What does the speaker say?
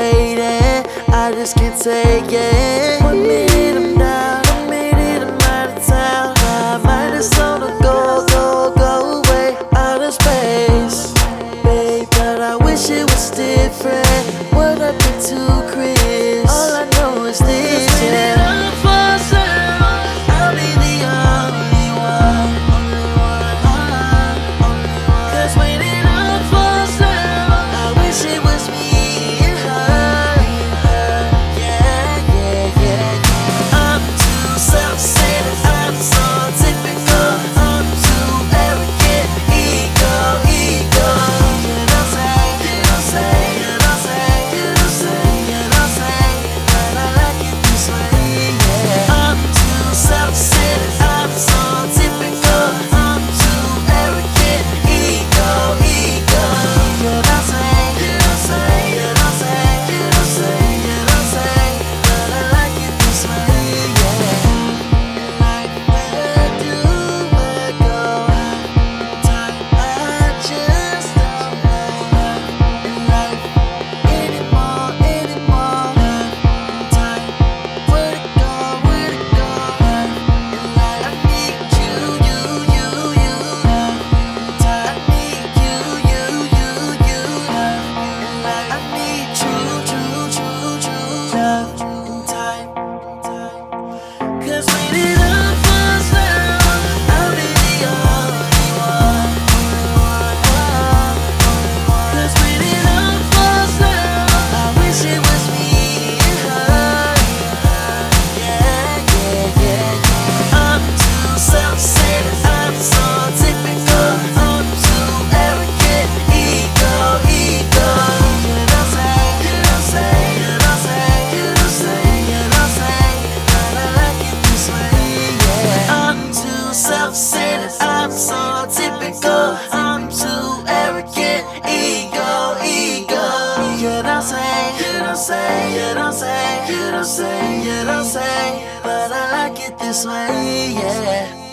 waiting, I just can't take it. 1 minute I'm down, 1 minute I'm out of town. My mind is on the go, go, go away, out of space, babe. But I wish it was different. What I did to Chris, all I know is this. I'm so typical, I'm too arrogant, ego, ego. You don't say, you don't say, you don't say, you don't say, you don't say, but I like it this way, yeah.